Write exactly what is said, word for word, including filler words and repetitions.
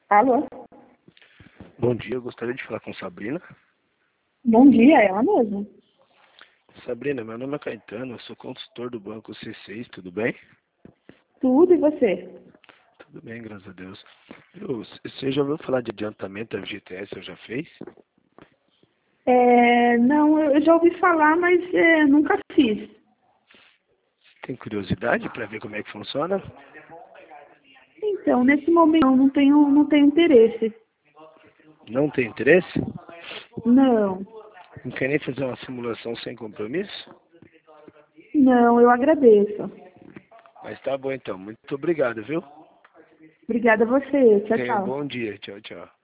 Alô? Bom dia, eu gostaria de falar com Sabrina. Bom dia, ela mesma. Sabrina, meu nome é Caetano, eu sou consultor do Banco C seis, tudo bem? Tudo e você? Tudo bem, graças a Deus. Eu, você já ouviu falar de adiantamento da F G T S, eu já fez? É, não, eu já ouvi falar, mas é, nunca fiz. Tem curiosidade para ver como é que funciona? Então, nesse momento, eu não tenho, não tenho interesse. Não tem interesse? Não, Não quer nem fazer uma simulação sem compromisso? não, eu agradeço. Mas tá bom então, muito obrigado, viu? Obrigada a você. Tchau, Tenha um tchau. bom dia, tchau, tchau.